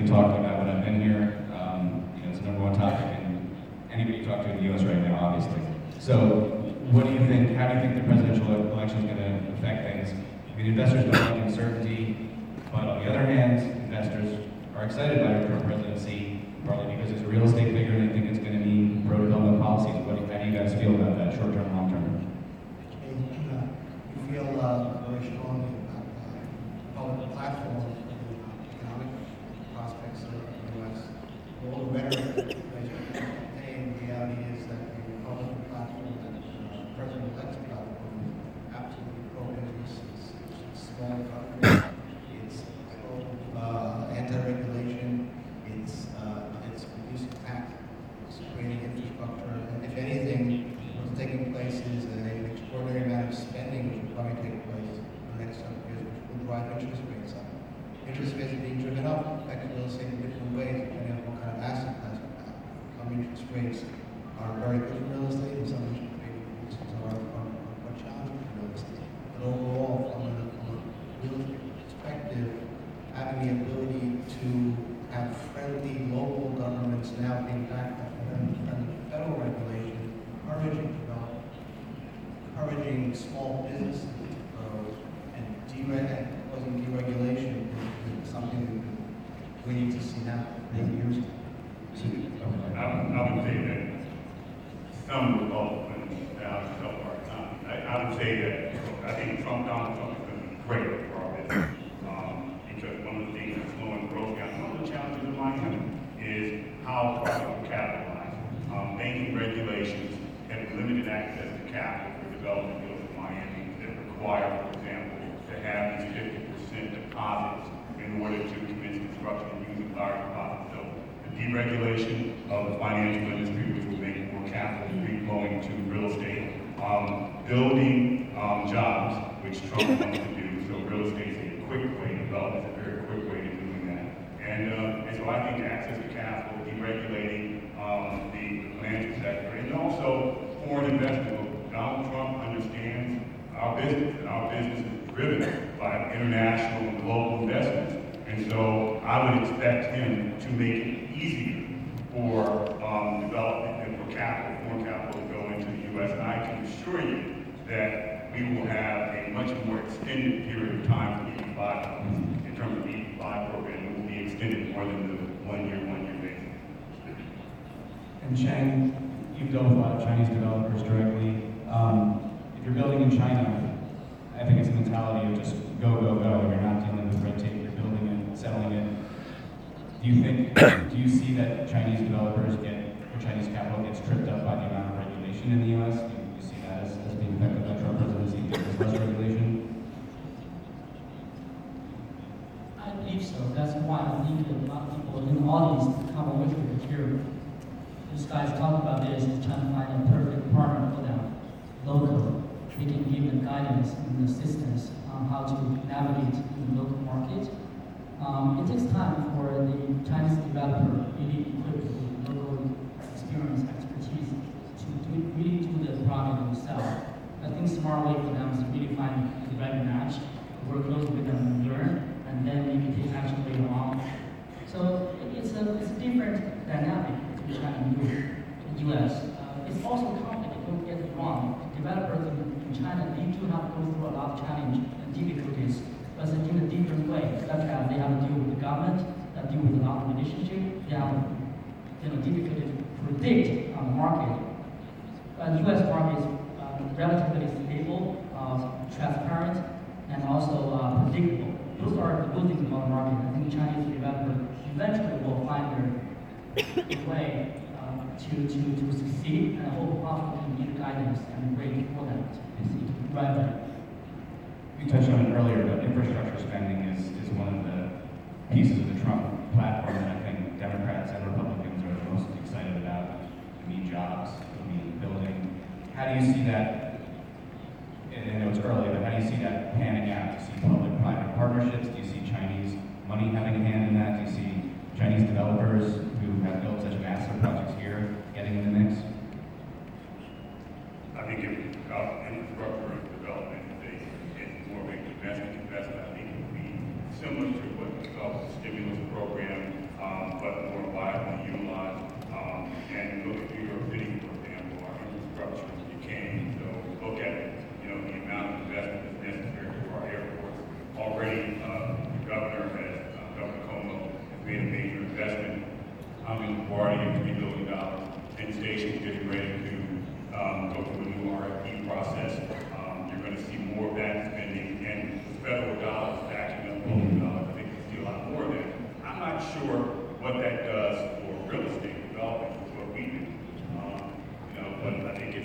been talking about when I've been here. It's the number one topic, and anybody you talk to in the U.S. right now, obviously. So, what do you think? How do you think the presidential election is going to affect things? I mean, investors don't like uncertainty, but on the other hand, investors are excited by the Trump presidency, partly because it's a real estate figure and they think it's going to mean pro-development policies. How do you guys feel about that, short-term, long-term? You feel very strongly about the public platform and the economic prospects of the U.S. All the rhetoric that you contain, the reality is that the Republican platform that President-elect's platform is absolutely pro-business. It's small government. It's anti-regulation. It's reducing tax. It's creating infrastructure. And if anything, what's taking place is an extraordinary amount of spending which will probably take place in the next several years, which will drive interest rates up. Interest rates are being driven up, affecting real estate in different ways, depending on what kind of asset class you have. Some interest rates are very good for real estate, and some interest rates are challenging for real estate. But overall, from a real estate perspective, having the ability to have friendly local governments now being backed by federal regulation, encouraging development, encouraging small businesses to grow, and causing deregulation is something that we need to see happen for many years. I would say that some Republicans help our economy. I would say that I think Donald Trump is going to be great for our business. Because one of the things that's slowing growth down, one of the challenges of Miami is how projects are capitalized. Banking regulations have limited access to capital for development deals in Miami that require, for example, to have these 50% deposits in order to commence construction using large deposits. So the deregulation of the financial industry, which will make more capital free flowing to real estate, building jobs, which Trump wants to do. So real estate is a quick way to develop. It's a very quick way to doing that. And so I think access to capital, deregulating the financial sector, and also foreign investment. Donald Trump understands our business, and our business is driven by international and global investments. And so I would expect him to make it easier for development and for capital, foreign capital, to go into the U.S. And I can assure you that we will have a much more extended period of time for the EB-5 in terms of the EB-5 program. It will be extended more than the one year basis. And Chang, you've dealt with a lot of Chinese developers directly. If you're building in China, I think it's a mentality of just go, go, go. You're not dealing with red tape. You're building it, settling it. Do you see that Chinese developers or Chinese capital gets tripped up by the amount of regulation in the U.S.? Do you see that as being affected by Trump presidency? There's less regulation? I believe so. That's why I think a lot of people in the audience come with you here. This guy's talking about this and trying to find a perfect partner for them. Local. We can give them guidance and assistance on how to navigate in the local market. It takes time for the Chinese developer really equipped with local experience, expertise to really do the project themselves. I think smart way for them is to really find the right match, work closely with them and learn, and then maybe take action later on. So it's a different dynamic between China and the US. It's also complicated, don't get me wrong. Developers in China, they do have to go through a lot of challenge and difficulties, but in a different way, such as they have to deal with the government, they deal with a lot of relationship, they have difficulty to predict on the market. But the US market is relatively stable, transparent, and also predictable. Those are the good things about the market. I think Chinese developers eventually will find their way to succeed, and I hope possibly can give guidance and way for them to succeed right there. You touched on it earlier, but infrastructure spending is one of the pieces of the Trump platform that I think Democrats and Republicans are the most excited about. We need jobs, we need building. How do you see that? I know it's early, but how do you see that panning out? Do you see public-private partnerships? Do you see Chinese money having a hand in that? Do you see Chinese developers who have built such massive projects here getting in the mix? I think infrastructure development is more of a domestic investment. I think it would be similar to what we saw with the stimulus program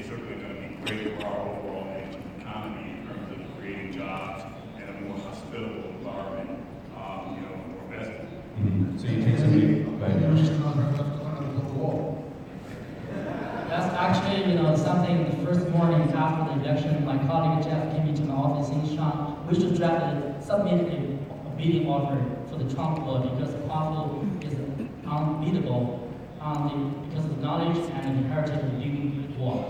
it's certainly going to be great for our overall economy in terms of creating jobs and a more hospitable environment, for investment. So you take somebody, You're just another wall. That's actually, something the first morning after the election, my colleague Jeff came into my office saying, Sean, we should submit a bidding offer for the Trump wall because Quantico is unbeatable because of the knowledge and the heritage of building walls.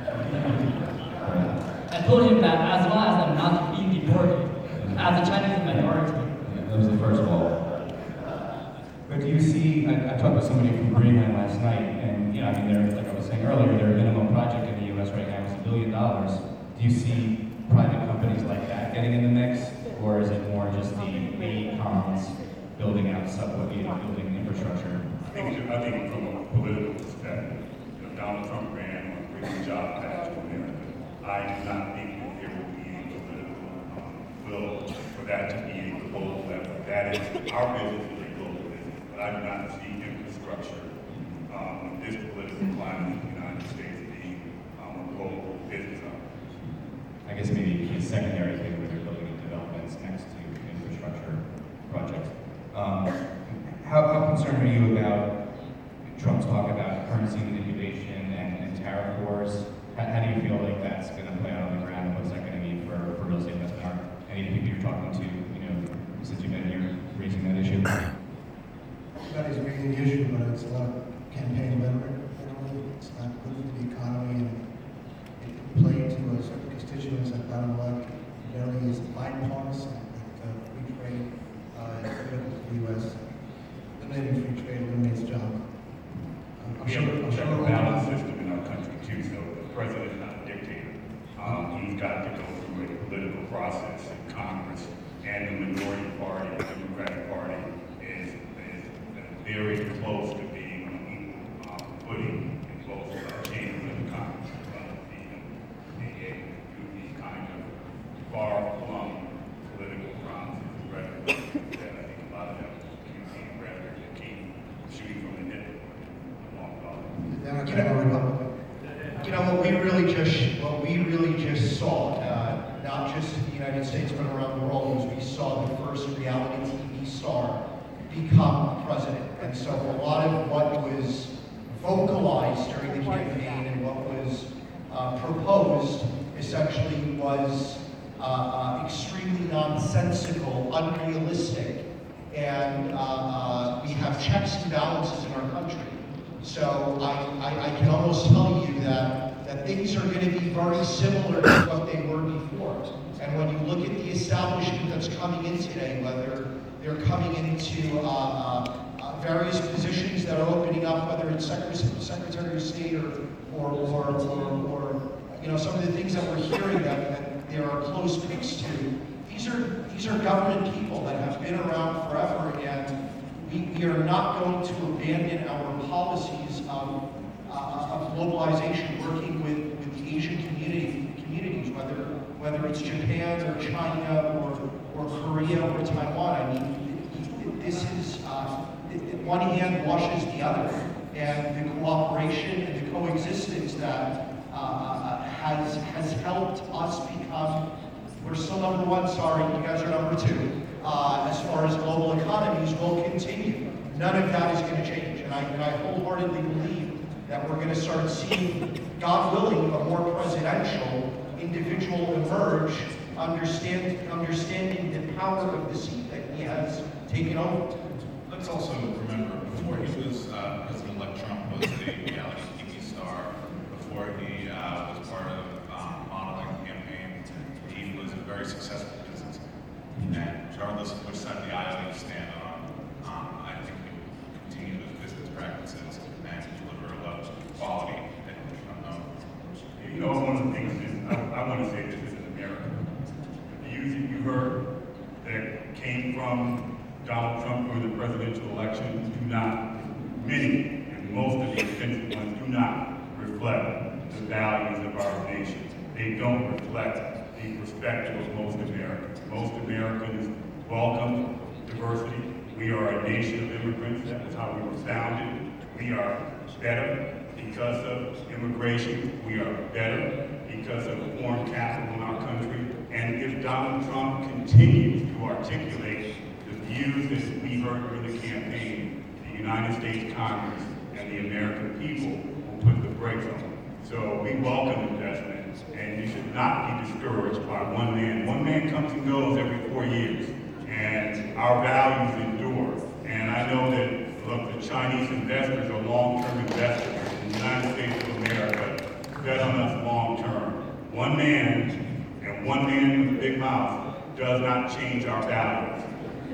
I told him that as long as I'm not being deported as a Chinese minority. that was the first wall. But do you see, I talked with somebody from Greenland last night, and they're, like I was saying earlier, their minimum project in the US right now is $1 billion. Do you see private companies like that getting in the mix, or is it more just the AECOMs building out building infrastructure? I think from a political perspective, Donald Trump ran on bringing job back to America. I do not think that there will be a political will for that to be a global effort. That is, our business is a global business, but I do not see infrastructure in this political climate in the United States being a global business effort. I guess maybe a secondary thing where they're building developments next to infrastructure projects. How concerned are you about Trump's talk about currency manipulation and tariff wars? How do you feel like that's going to play out on the ground? What's that going to mean for real estate investment? Any of the people you're talking to, since you've been here raising that issue? Everybody's raising the issue, but it's a lot of campaign rhetoric. It's not good for the economy, and it played to a certain constituents that got elected. Generally, is bipartisan. Free trade is critical to the U.S. Eliminating free trade eliminates jobs. We have a balanced system in our country too, so the president is not a dictator. He's got to go through a political process in Congress, and the majority party, the Democratic Party, is very close to being on equal footing in both chambers of the Congress. The kind of far-flung political promises and rhetoric that I think a lot of them can rhetoric that keep shooting from the hip. Democrat or Republican. What we really just saw, not just in the United States but around the world, was we saw the first reality TV star become president. And so a lot of what was vocalized during the campaign and what was proposed essentially was extremely nonsensical, unrealistic, and we have checks and balances in our country. So I can almost tell you that things are going to be very similar to what they were before. And when you look at the establishment that's coming in today, whether they're coming into various positions that are opening up, whether it's Secretary of State or some of the things that we're hearing that there are close picks to, these are government people that have been around forever, and we are not going to abandon our policies of globalization, working with the Asian communities, whether it's Japan or China or Korea or Taiwan. I mean, this is one hand washes the other, and the cooperation and the coexistence that has helped us become. We're still number one. Sorry, you guys are number two. As far as global economies will continue. None of that is going to change. And I wholeheartedly believe that we're going to start seeing, God willing, a more presidential individual emerge, understanding the power of the seat that he has taken over. Let's also remember, before he was President-elect Trump was a reality TV star, before he was part of modeling campaign, he was a very successful businessman. And regardless of which side of the aisle you stand on, I think we continue with business practices and deliver a level of quality that Trump knows. One of the things is, I want to say this is in America. The views that you heard that came from Donald Trump during the presidential election do not, many, and most of the offensive ones do not reflect the values of our nation. They don't reflect the perspective of most Americans. Most Americans welcome diversity. We are a nation of immigrants. That was how we were founded. We are better. The Because of immigration, we are better because of foreign capital in our country. And if Donald Trump continues to articulate the views that we heard during the campaign, the United States Congress and the American people will put the brakes on him. So we welcome investment, and you should not be discouraged by one man. One man comes and goes every 4 years, and our values endure. And I know that, look, the Chinese investors are long-term investors in the United States of America, bet on us long-term. One man, and one man with a big mouth, does not change our values.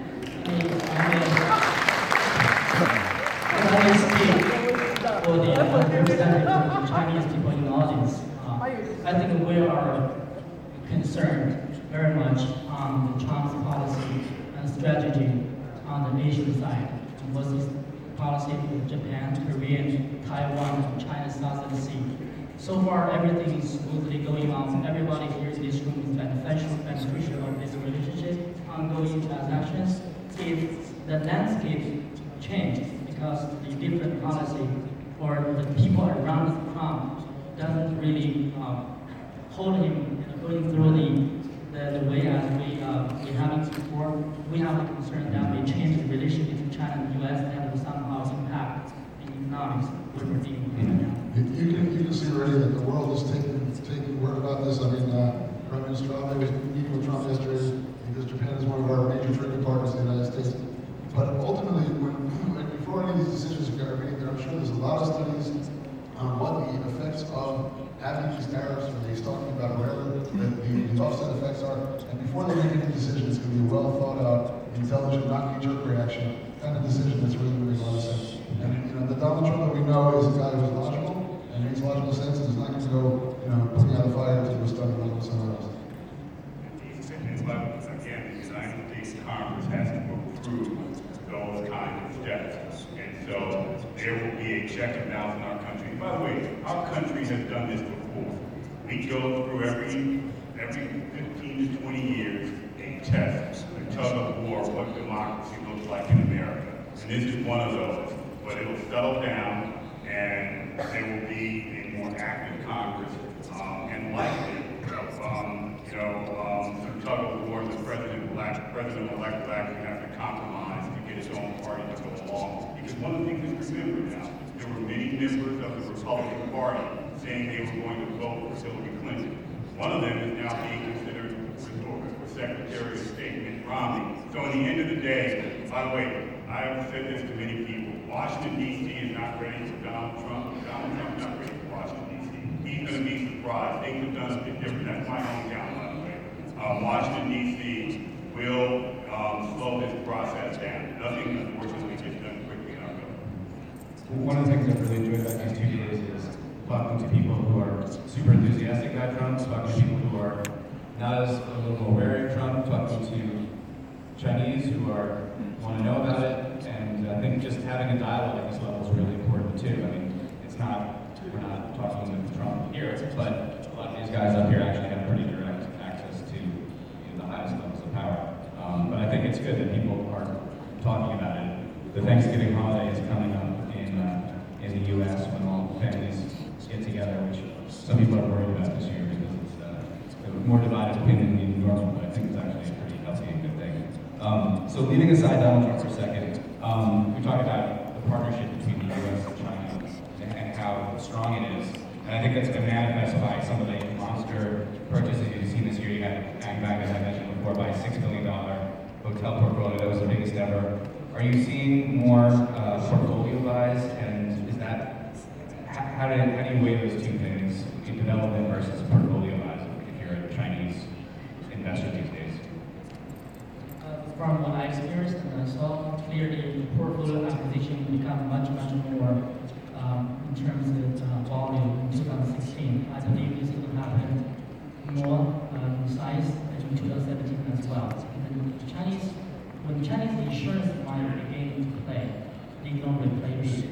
I may speak for the representative of the Chinese people in the audience. I think we are concerned very much on the Trump's policy and strategy on the Asian side. Was his policy with Japan, Korea, Taiwan, and China Southern Sea. So far, everything is smoothly going on. Everybody here in this room is beneficial of this relationship, ongoing transactions. If the landscape changed because the different policy or the people around Trump doesn't really hold him going through the way as we have it before, we have a concern that may change the relationship between China and the U.S. that will somehow impact the economics which we're dealing with right now. You can see already that the world is taking word about this. I mean, Prime Minister Abe was meeting with Trump yesterday because Japan is one of our major trading partners in the United States. But ultimately, before any of these decisions are made, I'm sure there's a lot of studies on what the effects of having these tariffs, or he's talking about whatever the offset effects are. And before they make any decision, it's going to be a well thought out, intelligent, not knee-jerk reaction kind of decision that's really going to make a lot of sense. And the Donald Trump that we know is a guy who's logical and makes logical sense, and is not going to go, putting out a fire to a start with someone else. Again, the United States Congress has to approve those kinds of steps. And so there will be a check and balance in our country. By the way, our country has done this before. We go through every 15 to 20 years a test, a tug of war of what democracy looks like in America. And this is one of those. But it will settle down, and there will be a more active Congress, and likely, some tug of war, the president-elect will actually have to compromise to get his own party to go along. Because one of the things to remember now, there were many members of the Republican Party saying they were going to vote for Hillary Clinton. One of them is now being considered for Secretary of State, Mitt Romney. So in the end of the day, by the way, I have said this to many people, Washington, D.C. is not ready for Donald Trump. Donald Trump is not ready for Washington, D.C. He's going to be surprised. Things have done a bit different. That's my hometown, by the way. Washington, D.C. will slow this process down. Nothing, unfortunately, gets done quickly in our government. One of the things I've really enjoyed about these 2 days is talking to people who are super enthusiastic about Trump, talking to people who are not as a little more wary of Trump, talking to Chinese who want to know about it, and I think just having a dialogue at this level is really important too. I mean, we're not talking with Trump here, but a lot of these guys up here actually have pretty direct access to the highest levels of power. But I think it's good that people are talking about it. The Thanksgiving holiday is coming up in the U.S. when all families get together, which some people are worried about this year because it's a more divided opinion than normal, but I think it's actually a pretty healthy and good thing. So leaving aside Donald Trump for a second, we talked about the partnership between the U.S. and China and how strong it is. And I think that's been manifested by some of the monster purchases you've seen this year. You had Agbank, as I mentioned before, buy a $6 billion hotel portfolio. That was the biggest ever. Are you seeing more portfolio buys? And is that, how do you weigh those two things, development versus portfolio buys, if you're a Chinese investor these days? From what I experienced and I saw, clearly the portfolio acquisition become much more in terms of volume in 2016. I believe this will happen more in size in 2017 as well. And when Chinese insurance money begin to play, they normally play big.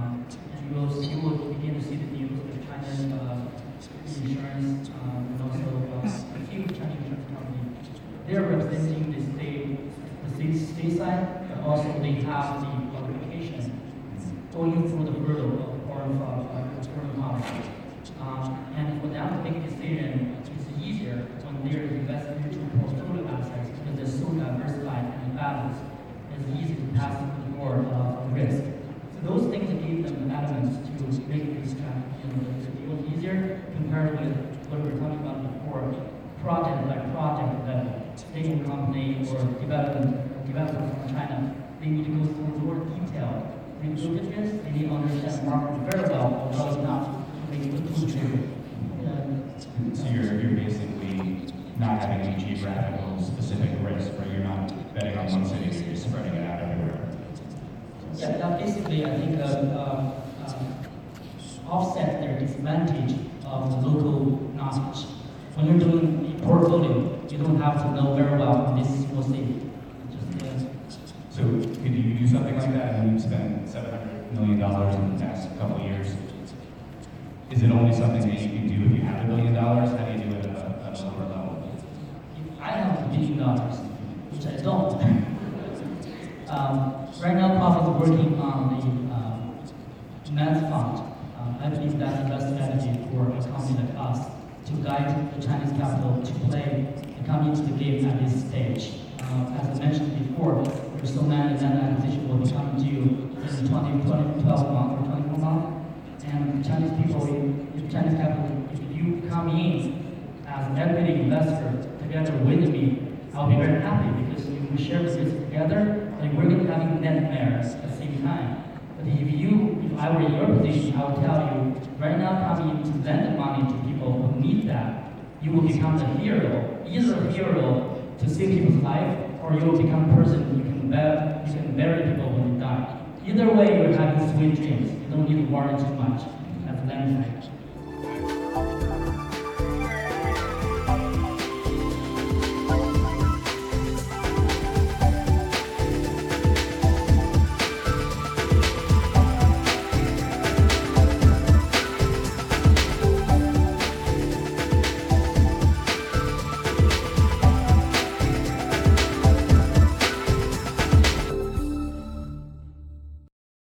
You will begin to see the news of China's insurance and also a few Chinese insurance companies. They are representing the state side, but also they have the qualification going through the hurdle of it was easier compared with what we were talking about before, project by project level. State company or developer from China, they need to go through more detail due diligence, they need to understand the market very well, although it's not really too true. So you're basically not having any geographical specific risk, where you're not betting on one city, you're just spreading it out everywhere. Yeah, that basically, I think, offset their disadvantage of the local knowledge. When you're doing a portfolio, you don't have to know very well this single city. So could you do something like that? And you've spent $700 million in the past couple of years. Is it only something that you can do if you have $1 billion? How do you do it at a lower level? If I have $1 billion, which I don't, right now, Coffee is working on the MENS fund. I believe that's the best strategy for a company like us to guide the Chinese capital to play and come into the game at this stage. As I mentioned before, there's so many land acquisition will be coming due in 12 months or 24 months. And Chinese people, if Chinese capital, if you come in as an equity investor together with me, I'll be very happy because we share this together and we're going to have nightmares at the same time. But if I were in your position, I would tell you, right now coming in to lend money to people who need that, you will become the hero, either a hero to save people's life, or you will become a person you can bury people when you die. Either way, you're having sweet dreams. You don't need to worry too much as a lender.